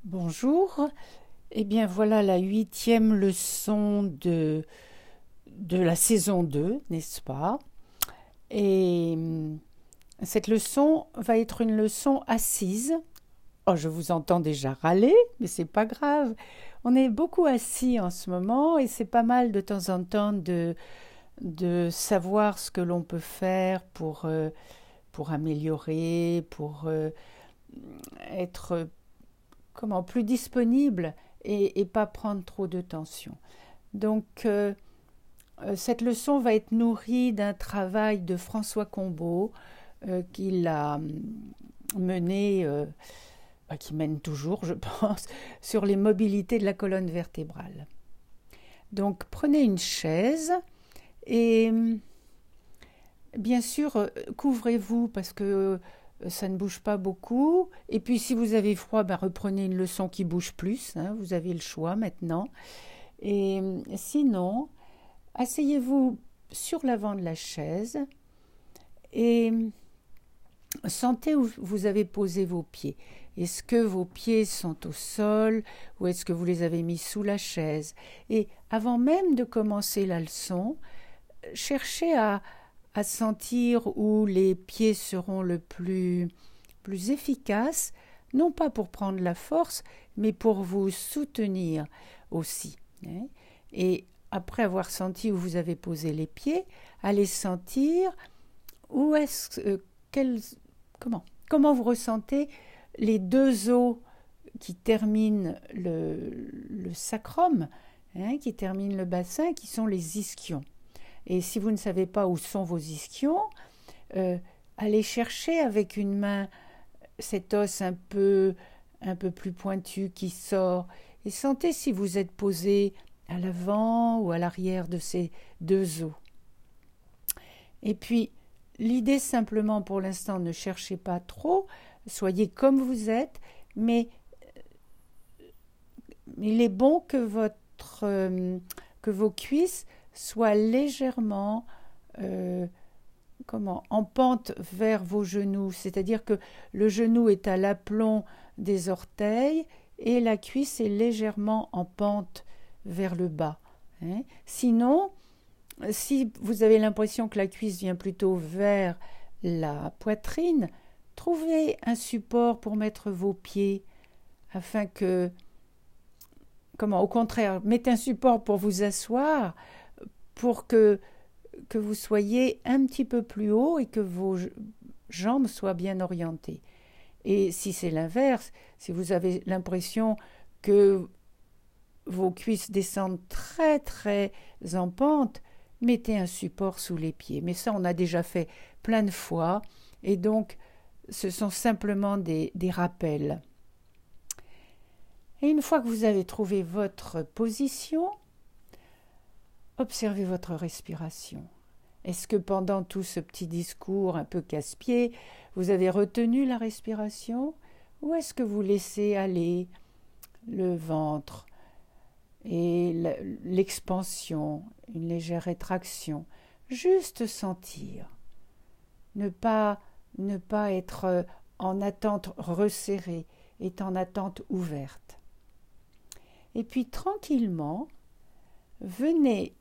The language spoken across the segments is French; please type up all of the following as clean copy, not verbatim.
Bonjour, eh bien voilà la 8e leçon de la saison 2, n'est-ce pas? Et cette leçon va être une leçon assise. Oh, je vous entends déjà râler, mais c'est pas grave. On est beaucoup assis en ce moment et c'est pas mal de temps en temps de savoir ce que l'on peut faire pour améliorer, pour être plus disponible et pas prendre trop de tension. Donc, cette leçon va être nourrie d'un travail de François Combeau qu'il a mené, qui mène toujours, je pense, sur les mobilités de la colonne vertébrale. Donc, prenez une chaise et bien sûr, couvrez-vous parce que ça ne bouge pas beaucoup. Et puis, si vous avez froid, reprenez une leçon qui bouge plus, hein, vous avez le choix maintenant. Et sinon, asseyez-vous sur l'avant de la chaise et sentez où vous avez posé vos pieds. Est-ce que vos pieds sont au sol ou est-ce que vous les avez mis sous la chaise? Et avant même de commencer la leçon, cherchez à sentir où les pieds seront le plus efficaces, non pas pour prendre la force, mais pour vous soutenir aussi. Et après avoir senti où vous avez posé les pieds, allez sentir où est-ce comment vous ressentez les deux os qui terminent le sacrum, qui terminent le bassin, qui sont les ischions. Et si vous ne savez pas où sont vos ischions, allez chercher avec une main cet os un peu plus pointu qui sort et sentez si vous êtes posé à l'avant ou à l'arrière de ces deux os. Et puis, l'idée simplement pour l'instant, ne cherchez pas trop, soyez comme vous êtes, mais il est bon que vos cuisses soient légèrement en pente vers vos genoux, c'est-à-dire que le genou est à l'aplomb des orteils et la cuisse est légèrement en pente vers le bas. Sinon, si vous avez l'impression que la cuisse vient plutôt vers la poitrine, trouvez un support pour mettre vos pieds afin que, au contraire, mettez un support pour vous asseoir, pour que vous soyez un petit peu plus haut et que vos jambes soient bien orientées. Et si c'est l'inverse, si vous avez l'impression que vos cuisses descendent très très en pente, mettez un support sous les pieds. Mais ça, on a déjà fait plein de fois et donc ce sont simplement des rappels. Et une fois que vous avez trouvé votre position, observez votre respiration. Est-ce que pendant tout ce petit discours un peu casse-pied, vous avez retenu la respiration ou est-ce que vous laissez aller le ventre et l'expansion, une légère rétraction, juste sentir, ne pas être en attente resserrée, est en attente ouverte. Et puis tranquillement, venez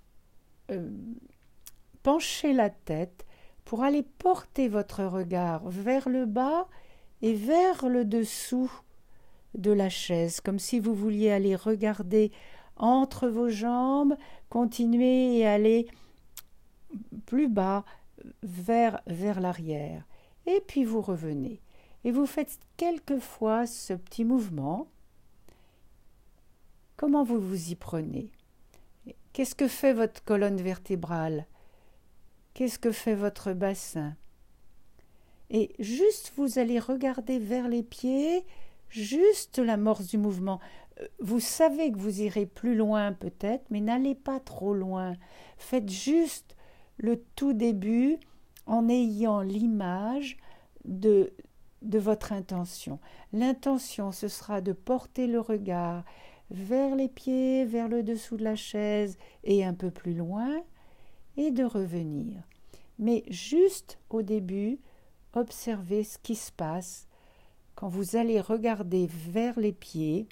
pencher la tête pour aller porter votre regard vers le bas et vers le dessous de la chaise, comme si vous vouliez aller regarder entre vos jambes, continuer et aller plus bas vers l'arrière. Et puis vous revenez. Et vous faites quelquefois ce petit mouvement. Comment vous vous y prenez? Qu'est-ce que fait votre colonne vertébrale? Qu'est-ce que fait votre bassin? Et juste vous allez regarder vers les pieds, juste l'amorce du mouvement. Vous savez que vous irez plus loin peut-être, mais n'allez pas trop loin. Faites juste le tout début en ayant l'image de votre intention. L'intention, ce sera de porter le regard vers les pieds, vers le dessous de la chaise et un peu plus loin, et de revenir. Mais juste au début, observez ce qui se passe quand vous allez regarder vers les pieds,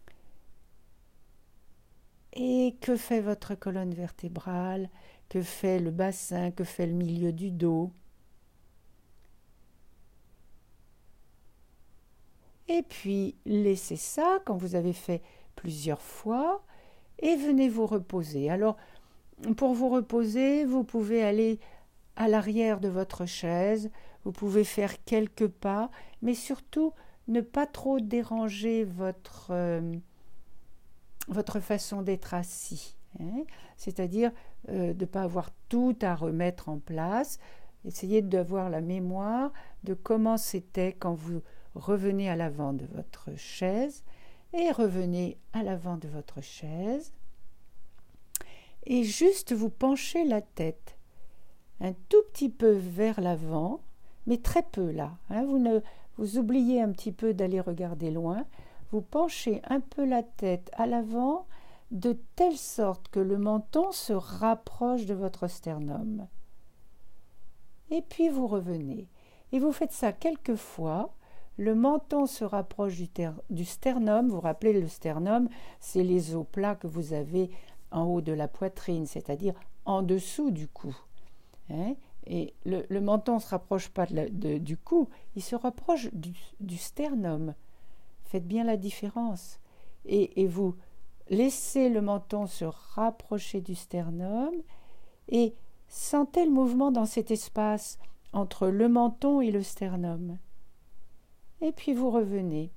et que fait votre colonne vertébrale, que fait le bassin, que fait le milieu du dos. Et puis, laissez ça quand vous avez fait plusieurs fois et venez vous reposer. Alors, pour vous reposer, vous pouvez aller à l'arrière de votre chaise, vous pouvez faire quelques pas, mais surtout ne pas trop déranger votre façon d'être assis. C'est-à-dire de ne pas avoir tout à remettre en place. Essayez d'avoir la mémoire de comment c'était quand vous revenez à l'avant de votre chaise et revenez à l'avant de votre chaise et juste vous penchez la tête un tout petit peu vers l'avant, mais très peu là. Vous oubliez un petit peu d'aller regarder loin. Vous penchez un peu la tête à l'avant de telle sorte que le menton se rapproche de votre sternum. Et puis vous revenez. Et vous faites ça quelques fois. Le menton se rapproche du sternum. Vous vous rappelez, le sternum, c'est les os plats que vous avez en haut de la poitrine, c'est-à-dire en dessous du cou. Et le menton ne se rapproche pas du cou, il se rapproche du sternum. Faites bien la différence. Et vous laissez le menton se rapprocher du sternum et sentez le mouvement dans cet espace entre le menton et le sternum. Et puis vous revenez.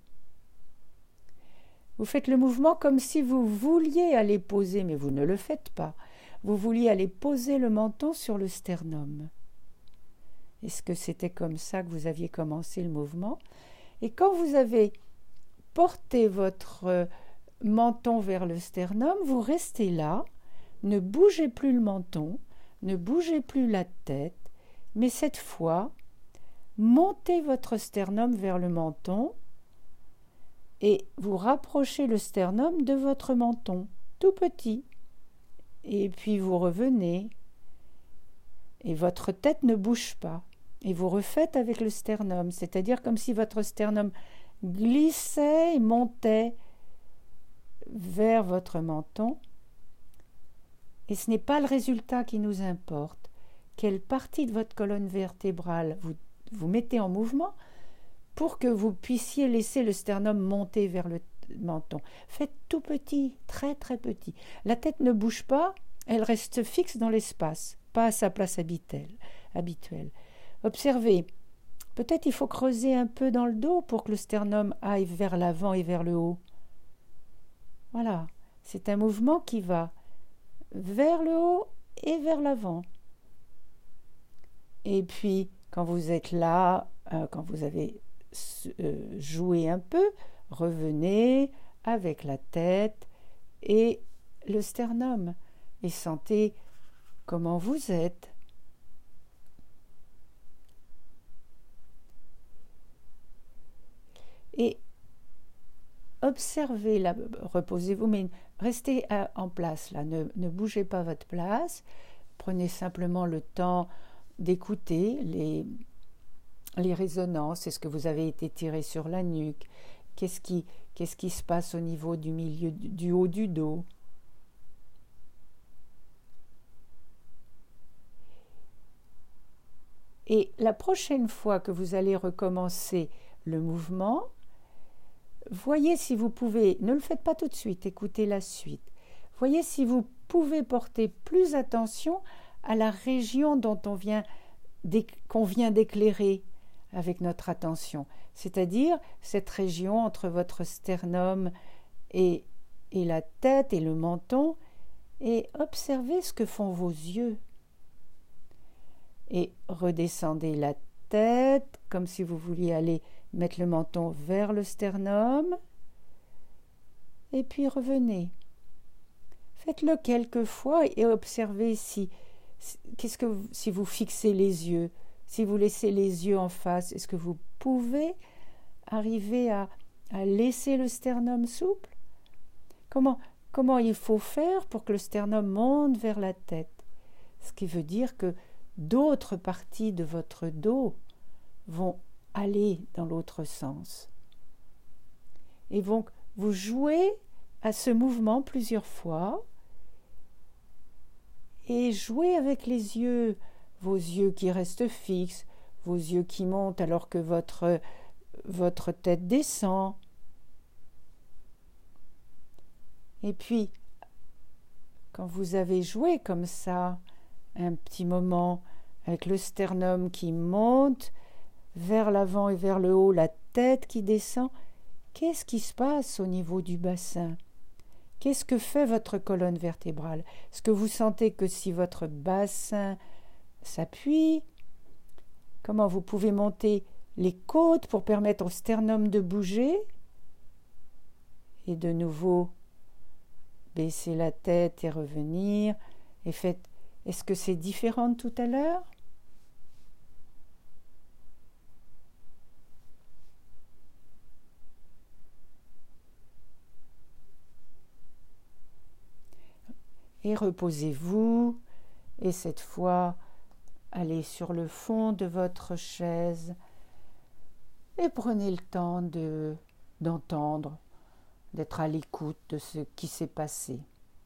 Vous faites le mouvement comme si vous vouliez aller poser, mais vous ne le faites pas. Vous vouliez aller poser le menton sur le sternum. Est-ce que c'était comme ça que vous aviez commencé le mouvement? Et quand vous avez porté votre menton vers le sternum, vous restez là, ne bougez plus le menton, ne bougez plus la tête, mais cette fois, montez votre sternum vers le menton et vous rapprochez le sternum de votre menton, tout petit. Et puis vous revenez et votre tête ne bouge pas. Et vous refaites avec le sternum, c'est-à-dire comme si votre sternum glissait et montait vers votre menton. Et ce n'est pas le résultat qui nous importe. Quelle partie de votre colonne vertébrale vous mettez en mouvement pour que vous puissiez laisser le sternum monter vers le menton. Faites tout petit, très très petit. La tête ne bouge pas, elle reste fixe dans l'espace, pas à sa place habituelle. Observez, peut-être il faut creuser un peu dans le dos pour que le sternum aille vers l'avant et vers le haut. Voilà, c'est un mouvement qui va vers le haut et vers l'avant. Et puis, quand vous êtes là, quand vous avez joué un peu, revenez avec la tête et le sternum et sentez comment vous êtes. Et observez, là, reposez-vous, mais restez en place, là, ne bougez pas votre place, prenez simplement le temps d'écouter les résonances. Est-ce que vous avez été tiré sur la nuque? Qu'est-ce qui se passe au niveau du milieu, du haut du dos? Et la prochaine fois que vous allez recommencer le mouvement, voyez si vous pouvez, ne le faites pas tout de suite, écoutez la suite. Voyez si vous pouvez porter plus attention à la région qu'on vient d'éclairer avec notre attention, c'est-à-dire cette région entre votre sternum et la tête et le menton, et observez ce que font vos yeux. Et redescendez la tête comme si vous vouliez aller mettre le menton vers le sternum, et puis revenez. Faites-le quelques fois et observez si vous fixez les yeux, si vous laissez les yeux en face, est-ce que vous pouvez arriver à laisser le sternum souple? Comment il faut faire pour que le sternum monte vers la tête? Ce qui veut dire que d'autres parties de votre dos vont aller dans l'autre sens. Et donc, vous jouez à ce mouvement plusieurs fois et jouez avec les yeux, vos yeux qui restent fixes, vos yeux qui montent alors que votre tête descend. Et puis, quand vous avez joué comme ça, un petit moment, avec le sternum qui monte vers l'avant et vers le haut, la tête qui descend, qu'est-ce qui se passe au niveau du bassin? Qu'est-ce que fait votre colonne vertébrale? Est-ce que vous sentez que si votre bassin s'appuie, comment vous pouvez monter les côtes pour permettre au sternum de bouger? Et de nouveau, baisser la tête et revenir. Et faites, est-ce que c'est différent de tout à l'heure? Et reposez-vous. Et cette fois, allez sur le fond de votre chaise et prenez le temps d'entendre, d'être à l'écoute de ce qui s'est passé.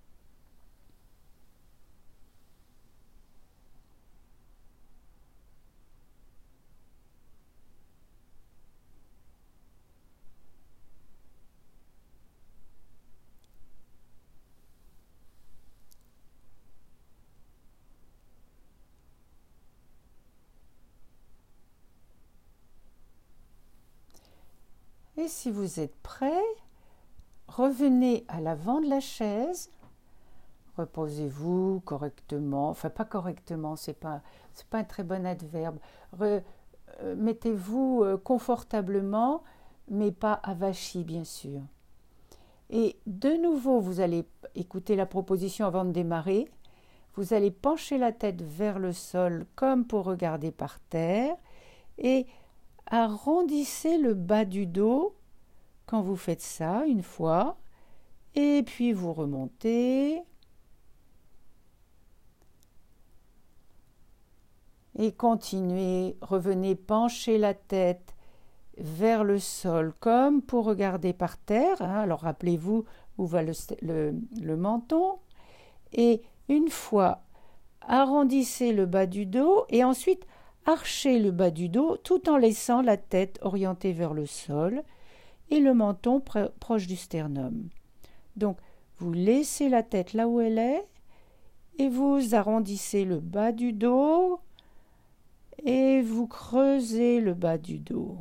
Et si vous êtes prêt, revenez à l'avant de la chaise, reposez-vous correctement, enfin pas correctement, c'est pas un très bon adverbe. Mettez-vous confortablement, mais pas avachi bien sûr. Et de nouveau, vous allez écouter la proposition avant de démarrer. Vous allez pencher la tête vers le sol comme pour regarder par terre et arrondissez le bas du dos quand vous faites ça une fois et puis vous remontez et continuez, revenez pencher la tête vers le sol comme pour regarder par terre, hein. Alors rappelez-vous où va le menton et une fois arrondissez le bas du dos et ensuite archez le bas du dos tout en laissant la tête orientée vers le sol et le menton proche du sternum. Donc, vous laissez la tête là où elle est et vous arrondissez le bas du dos et vous creusez le bas du dos.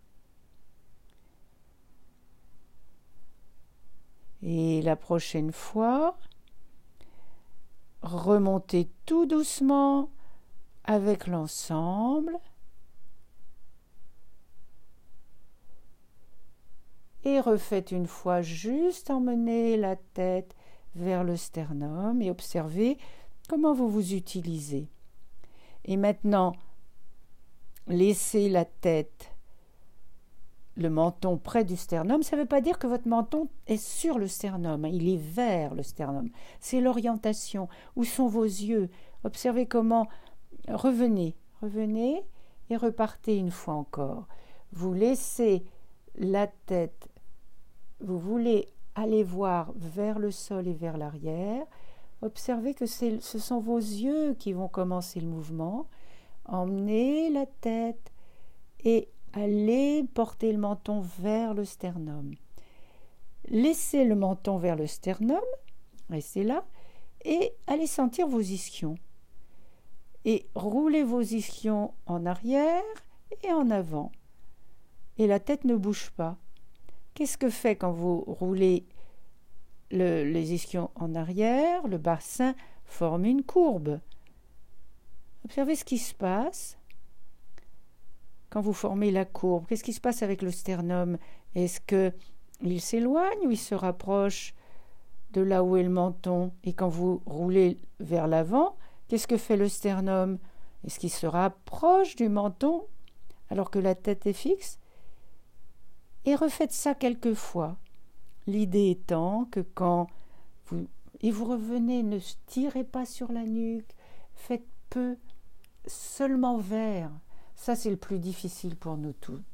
Et la prochaine fois, remontez tout doucement avec l'ensemble et refaites une fois juste emmener la tête vers le sternum et observez comment vous vous utilisez. Et maintenant, laissez la tête, le menton près du sternum. Ça ne veut pas dire que votre menton est sur le sternum, il est vers le sternum. C'est l'orientation. Où sont vos yeux? Observez comment. Revenez et repartez une fois encore. Vous laissez la tête, vous voulez aller voir vers le sol et vers l'arrière. Observez que ce sont vos yeux qui vont commencer le mouvement. Emmenez la tête et allez porter le menton vers le sternum. Laissez le menton vers le sternum, restez là, et allez sentir vos ischions. Et roulez vos ischions en arrière et en avant. Et la tête ne bouge pas. Qu'est-ce que fait quand vous roulez les ischions en arrière? Le bassin forme une courbe. Observez ce qui se passe quand vous formez la courbe. Qu'est-ce qui se passe avec le sternum? Est-ce qu'il s'éloigne ou il se rapproche de là où est le menton? Et quand vous roulez vers l'avant, qu'est-ce que fait le sternum? Est-ce qu'il se rapproche du menton alors que la tête est fixe? Et refaites ça quelques fois. L'idée étant que quand vous revenez, ne tirez pas sur la nuque, faites peu, seulement vers. Ça, c'est le plus difficile pour nous tous.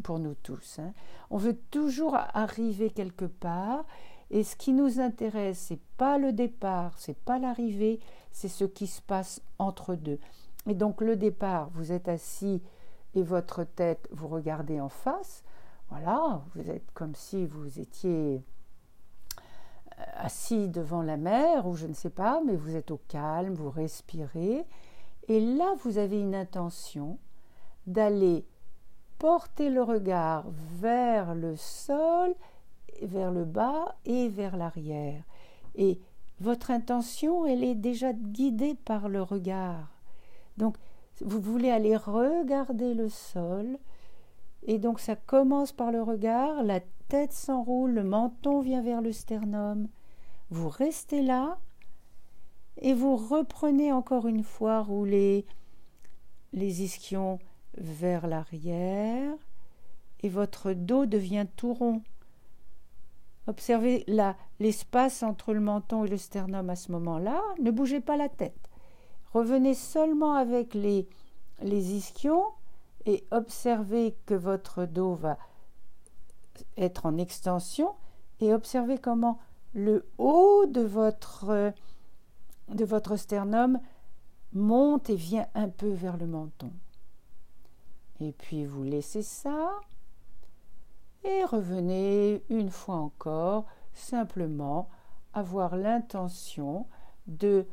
pour nous tous. On veut toujours arriver quelque part, et ce qui nous intéresse, c'est pas le départ, c'est pas l'arrivée, c'est ce qui se passe entre deux. Et donc le départ, vous êtes assis et votre tête, vous regardez en face. Voilà, vous êtes comme si vous étiez assis devant la mer, ou je ne sais pas, mais vous êtes au calme, vous respirez. Et là, vous avez une intention d'aller porter le regard vers le sol, vers le bas et vers l'arrière. Et votre intention, elle est déjà guidée par le regard. Donc, vous voulez aller regarder le sol, et donc ça commence par le regard, la tête s'enroule, le menton vient vers le sternum. Vous restez là, et vous reprenez encore une fois, rouler les ischions vers l'arrière, et votre dos devient tout rond. Observez l'espace entre le menton et le sternum à ce moment-là. Ne bougez pas la tête. Revenez seulement avec les ischions et observez que votre dos va être en extension, et observez comment le haut de votre sternum monte et vient un peu vers le menton. Et puis vous laissez ça et revenez une fois encore, simplement avoir l'intention de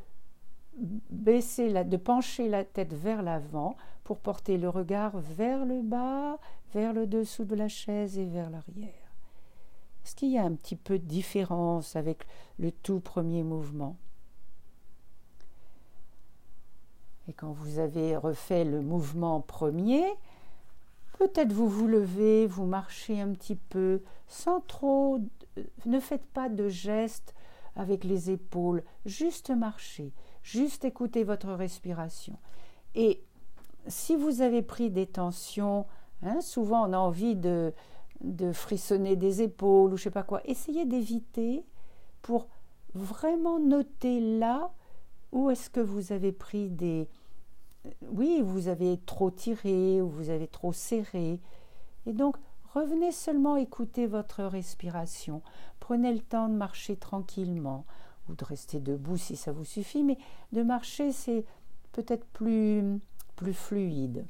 pencher la tête vers l'avant pour porter le regard vers le bas, vers le dessous de la chaise et vers l'arrière. Est-ce qu'il y a un petit peu de différence avec le tout premier mouvement? Et quand vous avez refait le mouvement premier, peut-être vous vous levez, vous marchez un petit peu, sans trop, ne faites pas de gestes avec les épaules, juste marchez, juste écoutez votre respiration. Et si vous avez pris des tensions, souvent on a envie de frissonner des épaules ou je ne sais pas quoi, essayez d'éviter pour vraiment noter là où est-ce que vous avez pris oui, vous avez trop tiré ou vous avez trop serré. Et donc, revenez seulement écouter votre respiration. Prenez le temps de marcher tranquillement ou de rester debout si ça vous suffit, mais de marcher, c'est peut-être plus fluide.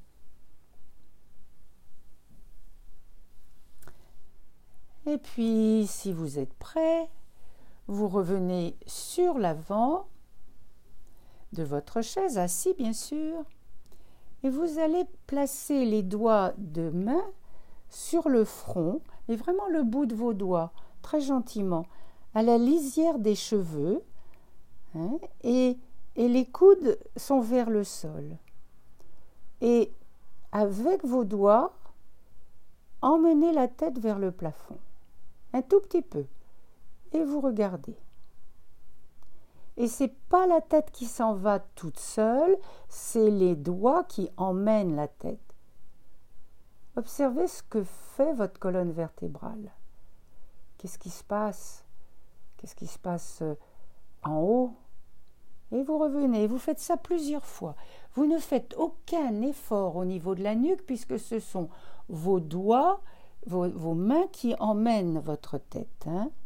Et puis, si vous êtes prêt, vous revenez sur l'avant de votre chaise, assis bien sûr, et vous allez placer les doigts de main sur le front, et vraiment le bout de vos doigts, très gentiment, à la lisière des cheveux, et les coudes sont vers le sol. Et avec vos doigts, emmenez la tête vers le plafond, un tout petit peu, et vous regardez. Et c'est pas la tête qui s'en va toute seule, c'est les doigts qui emmènent la tête. Observez ce que fait votre colonne vertébrale. Qu'est-ce qui se passe? Qu'est-ce qui se passe en haut? Et vous revenez, vous faites ça plusieurs fois. Vous ne faites aucun effort au niveau de la nuque puisque ce sont vos doigts, vos mains qui emmènent votre tête.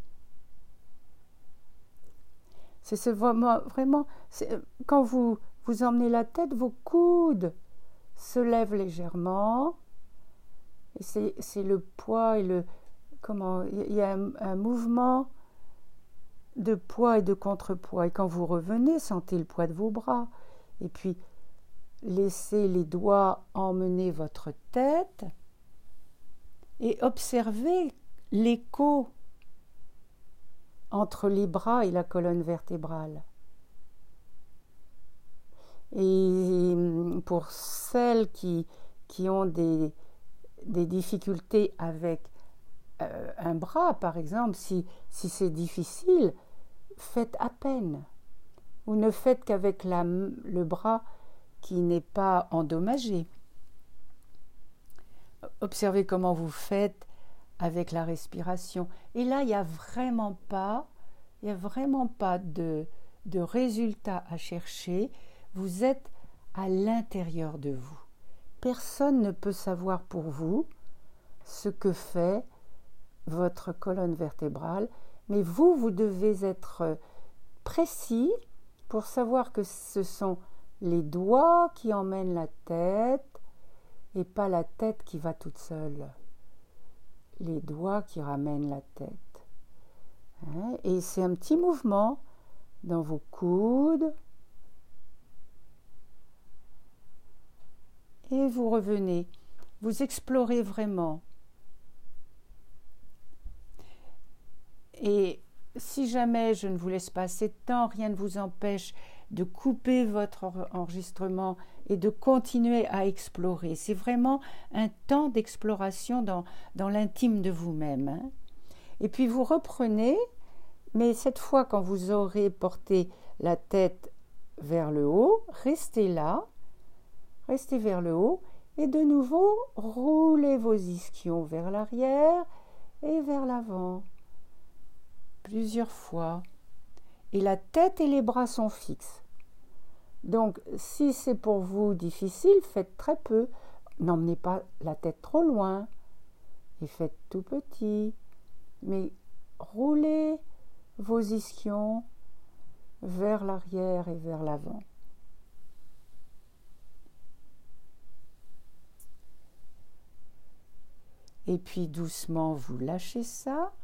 C'est vraiment, quand vous emmenez la tête, vos coudes se lèvent légèrement. Et c'est le poids et il y a un mouvement de poids et de contrepoids. Et quand vous revenez, sentez le poids de vos bras. Et puis, laissez les doigts emmener votre tête et observez l'écho entre les bras et la colonne vertébrale. Et pour celles qui ont des difficultés avec un bras, par exemple, si c'est difficile, faites à peine. Ou ne faites qu'avec le bras qui n'est pas endommagé. Observez comment vous faites avec la respiration. Et là, il n'y a vraiment pas de résultat à chercher. Vous êtes à l'intérieur de vous. Personne ne peut savoir pour vous ce que fait votre colonne vertébrale, mais vous devez être précis pour savoir que ce sont les doigts qui emmènent la tête et pas la tête qui va toute seule. Les doigts qui ramènent la tête. Et c'est un petit mouvement dans vos coudes. Et vous revenez. Vous explorez vraiment. Et si jamais je ne vous laisse pas assez de temps, rien ne vous empêche de couper votre enregistrement et de continuer à explorer. C'est vraiment un temps d'exploration dans l'intime de vous-même. Et puis vous reprenez, mais cette fois quand vous aurez porté la tête vers le haut, restez là, restez vers le haut et de nouveau roulez vos ischions vers l'arrière et vers l'avant. Plusieurs fois. Et la tête et les bras sont fixes. Donc, si c'est pour vous difficile, faites très peu. N'emmenez pas la tête trop loin et faites tout petit. Mais roulez vos ischions vers l'arrière et vers l'avant. Et puis doucement, vous lâchez ça.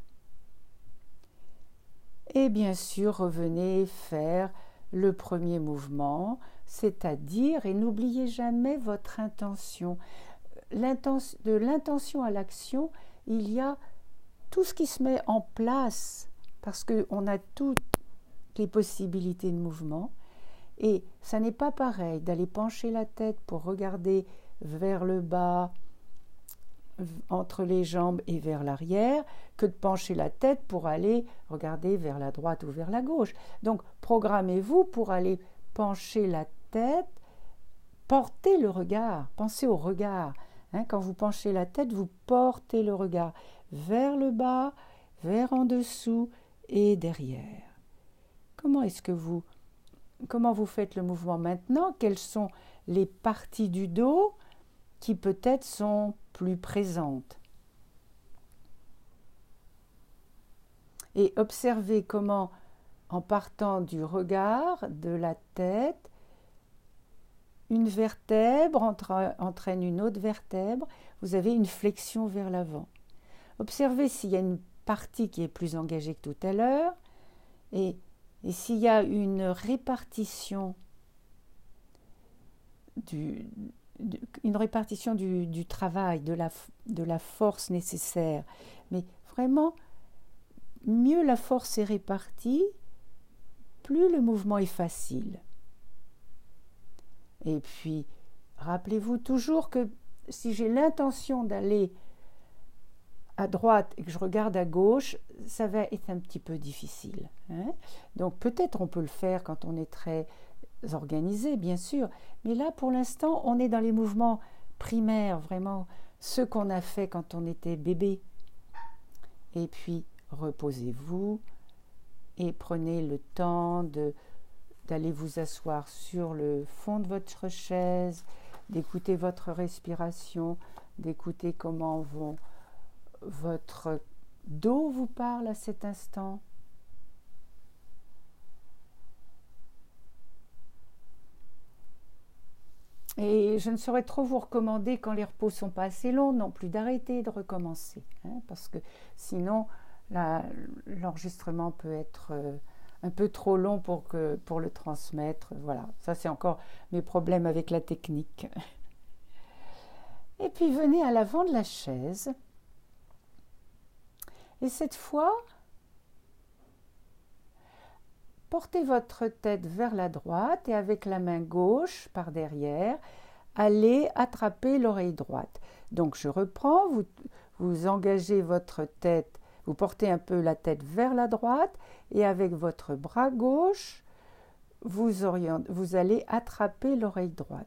Et bien sûr, revenez faire le premier mouvement, c'est-à-dire, et n'oubliez jamais votre intention. De l'intention à l'action, il y a tout ce qui se met en place, parce qu'on a toutes les possibilités de mouvement. Et ça n'est pas pareil d'aller pencher la tête pour regarder vers le bas, entre les jambes et vers l'arrière, que de pencher la tête pour aller regarder vers la droite ou vers la gauche. Donc, programmez-vous pour aller pencher la tête, portez le regard, pensez au regard. Quand vous penchez la tête, vous portez le regard vers le bas, vers en dessous et derrière. Comment vous faites le mouvement maintenant? Quelles sont les parties du dos qui peut-être sont plus présentes? Et observez comment, en partant du regard, de la tête, une vertèbre entraîne une autre vertèbre, vous avez une flexion vers l'avant. Observez s'il y a une partie qui est plus engagée que tout à l'heure, et s'il y a une répartition du travail, de la force nécessaire. Mais vraiment, mieux la force est répartie, plus le mouvement est facile. Et puis, rappelez-vous toujours que si j'ai l'intention d'aller à droite et que je regarde à gauche, ça va être un petit peu difficile. Donc peut-être on peut le faire quand on est très organisé, bien sûr, mais là pour l'instant on est dans les mouvements primaires, vraiment ceux qu'on a fait quand on était bébé. Et puis reposez-vous et prenez le temps d'aller vous asseoir sur le fond de votre chaise, d'écouter votre respiration, d'écouter comment votre dos vous parle à cet instant. Et je ne saurais trop vous recommander, quand les repos ne sont pas assez longs, non plus d'arrêter, de recommencer. Parce que sinon, l'enregistrement peut être un peu trop long pour le transmettre. Voilà, ça c'est encore mes problèmes avec la technique. Et puis venez à l'avant de la chaise. Et cette fois, portez votre tête vers la droite et avec la main gauche par derrière, allez attraper l'oreille droite. Donc je reprends, vous engagez votre tête, vous portez un peu la tête vers la droite et avec votre bras gauche, vous allez attraper l'oreille droite.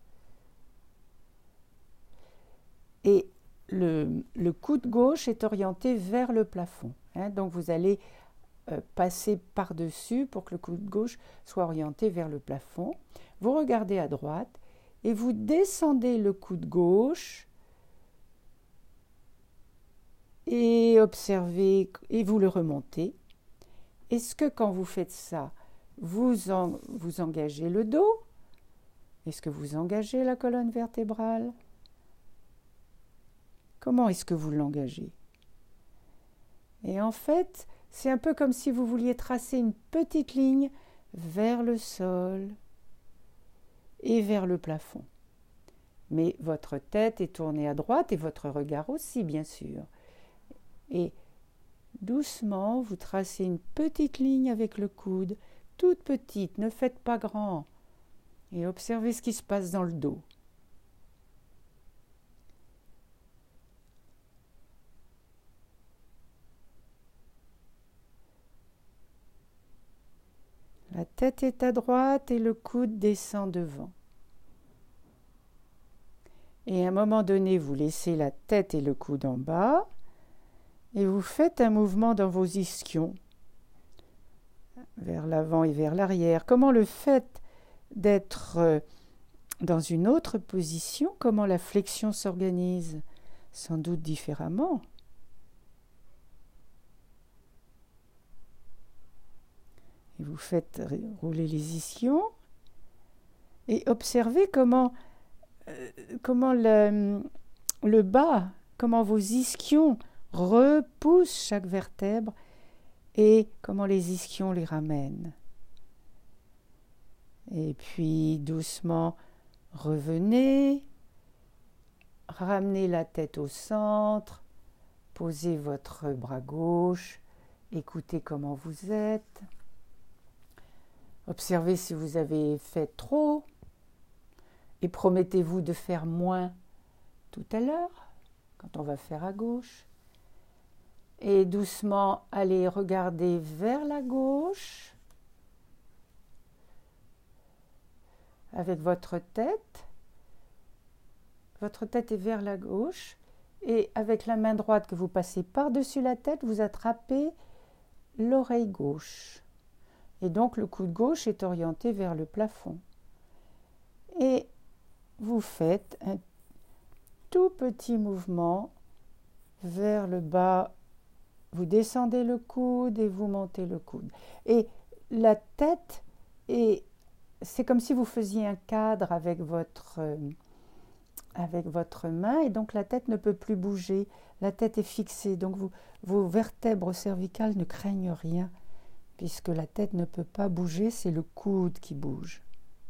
Et le coude gauche est orienté vers le plafond. Donc vous allez passer par-dessus pour que le coude gauche soit orienté vers le plafond. Vous regardez à droite et vous descendez le coude gauche et observez, et vous le remontez. Est-ce que quand vous faites ça, vous engagez le dos? Est-ce que vous engagez la colonne vertébrale? Comment est-ce que vous l'engagez? Et en fait, c'est un peu comme si vous vouliez tracer une petite ligne vers le sol et vers le plafond. Mais votre tête est tournée à droite et votre regard aussi, bien sûr. Et doucement, vous tracez une petite ligne avec le coude, toute petite, ne faites pas grand. Et observez ce qui se passe dans le dos. La tête est à droite et le coude descend devant. Et à un moment donné, vous laissez la tête et le coude en bas et vous faites un mouvement dans vos ischions, vers l'avant et vers l'arrière. Comment le fait d'être dans une autre position, comment la flexion s'organise? Sans doute différemment. Et vous faites rouler les ischions et observez comment le bas, comment vos ischions repoussent chaque vertèbre et comment les ischions les ramènent. Et puis doucement revenez, ramenez la tête au centre, posez votre bras gauche, écoutez comment vous êtes. Observez si vous avez fait trop et promettez-vous de faire moins tout à l'heure, quand on va faire à gauche. Et doucement, allez regarder vers la gauche avec votre tête. Votre tête est vers la gauche et avec la main droite que vous passez par-dessus la tête, vous attrapez l'oreille gauche. Et donc le coude gauche est orienté vers le plafond. Et vous faites un tout petit mouvement vers le bas. Vous descendez le coude et vous montez le coude. Et la tête, c'est comme si vous faisiez un cadre avec votre main et donc la tête ne peut plus bouger. La tête est fixée, donc vos vertèbres cervicales ne craignent rien. Puisque la tête ne peut pas bouger, c'est le coude qui bouge.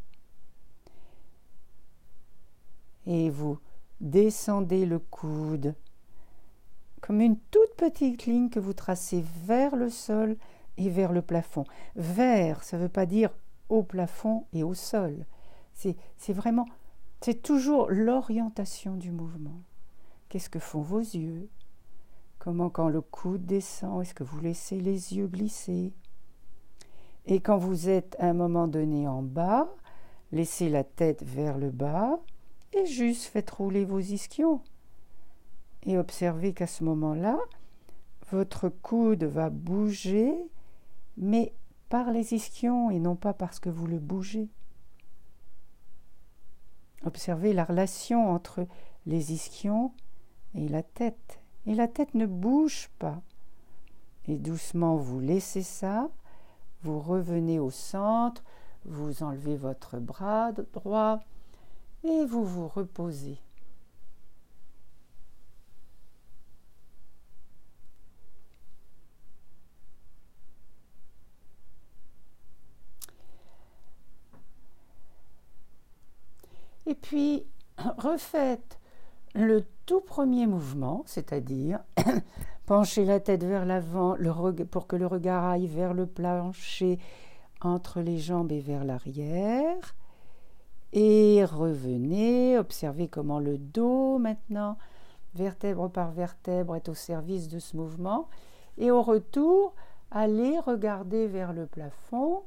Et vous descendez le coude comme une toute petite ligne que vous tracez vers le sol et vers le plafond. Vers, ça ne veut pas dire au plafond et au sol. C'est toujours l'orientation du mouvement. Qu'est-ce que font vos yeux? Comment quand le coude descend, est-ce que vous laissez les yeux glisser? Et quand vous êtes à un moment donné en bas, laissez la tête vers le bas et juste faites rouler vos ischions. Et observez qu'à ce moment-là, votre coude va bouger, mais par les ischions et non pas parce que vous le bougez. Observez la relation entre les ischions et la tête. Et la tête ne bouge pas. Et doucement, vous laissez ça. Vous revenez au centre, vous enlevez votre bras droit et vous vous reposez. Et puis, refaites le tout premier mouvement, c'est-à-dire penchez la tête vers l'avant pour que le regard aille vers le plancher entre les jambes et vers l'arrière. Et revenez, observez comment le dos maintenant, vertèbre par vertèbre, est au service de ce mouvement. Et au retour, allez regarder vers le plafond,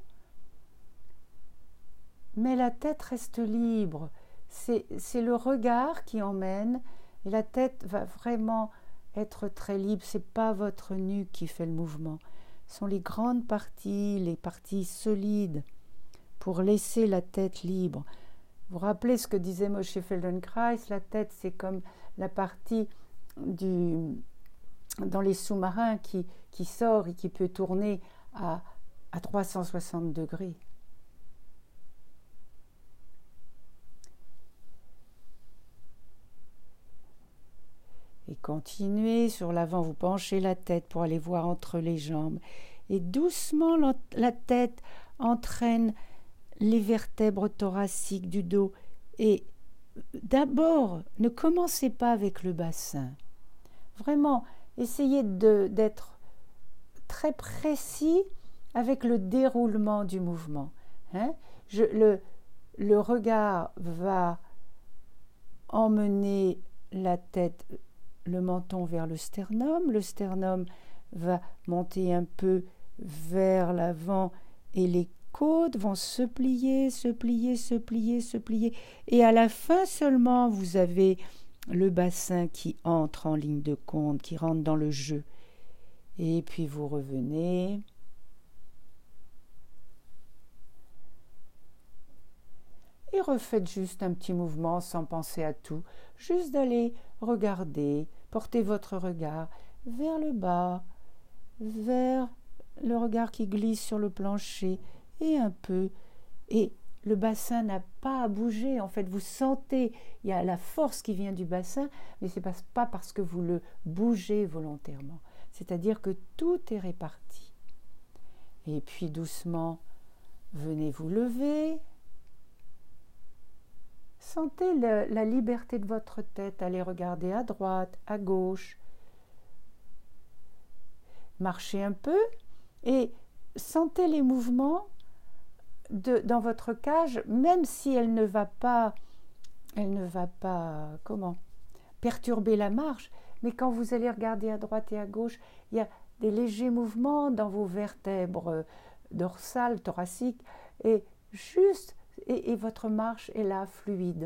mais la tête reste libre. C'est le regard qui emmène et la tête va vraiment être très libre. Ce n'est pas votre nuque qui fait le mouvement. Ce sont les grandes parties, les parties solides pour laisser la tête libre. Vous vous rappelez ce que disait Moshe Feldenkrais, la tête c'est comme la partie du dans les sous-marins qui sort et qui peut tourner à 360 degrés. Et continuez sur l'avant, vous penchez la tête pour aller voir entre les jambes. Et doucement, la tête entraîne les vertèbres thoraciques du dos. Et d'abord, ne commencez pas avec le bassin. Vraiment, essayez d'être très précis avec le déroulement du mouvement. Le regard va emmener la tête, le menton vers le sternum va monter un peu vers l'avant et les côtes vont se plier, et à la fin seulement vous avez le bassin qui entre en ligne de compte, qui rentre dans le jeu. Et puis vous revenez. Et refaites juste un petit mouvement sans penser à tout, juste d'aller regarder, portez votre regard vers le bas, vers le regard qui glisse sur le plancher et un peu. Et le bassin n'a pas à bouger. En fait, vous sentez, il y a la force qui vient du bassin, mais ce n'est pas parce que vous le bougez volontairement. C'est-à-dire que tout est réparti. Et puis doucement, venez vous lever. Sentez la liberté de votre tête, allez regarder à droite, à gauche. Marchez un peu et sentez les mouvements dans votre cage, même si elle ne va pas perturber la marche. Mais quand vous allez regarder à droite et à gauche, il y a des légers mouvements dans vos vertèbres dorsales, thoraciques, et votre marche est là, fluide.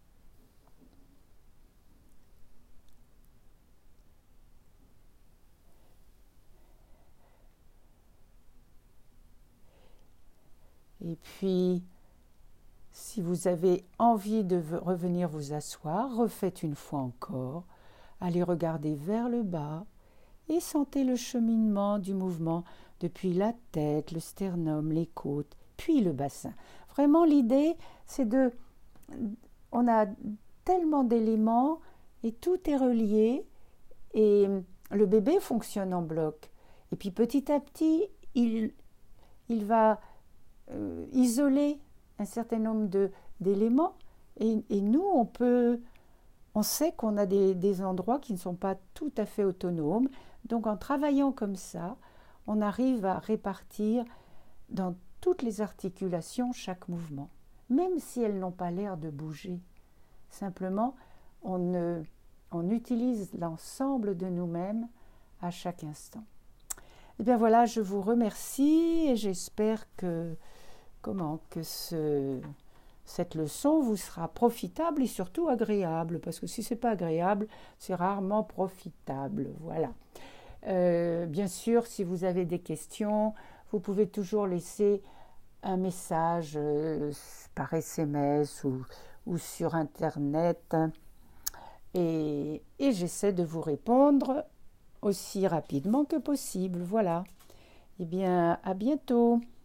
Et puis, si vous avez envie de revenir vous asseoir, refaites une fois encore. Allez regarder vers le bas et sentez le cheminement du mouvement depuis la tête, le sternum, les côtes, puis le bassin. Vraiment, l'idée, c'est on a tellement d'éléments et tout est relié et le bébé fonctionne en bloc. Et puis petit à petit, il va isoler un certain nombre d'éléments et nous, on sait qu'on a des endroits qui ne sont pas tout à fait autonomes. Donc en travaillant comme ça, on arrive à répartir dans toutes les articulations chaque mouvement, même si elles n'ont pas l'air de bouger. Simplement, on utilise l'ensemble de nous-mêmes à chaque instant. Et bien voilà, je vous remercie et j'espère que cette leçon vous sera profitable et surtout agréable, parce que si ce n'est pas agréable, c'est rarement profitable. Voilà. Bien sûr, si vous avez des questions, vous pouvez toujours laisser un message par SMS ou sur Internet et j'essaie de vous répondre aussi rapidement que possible. Voilà. Eh bien, à bientôt.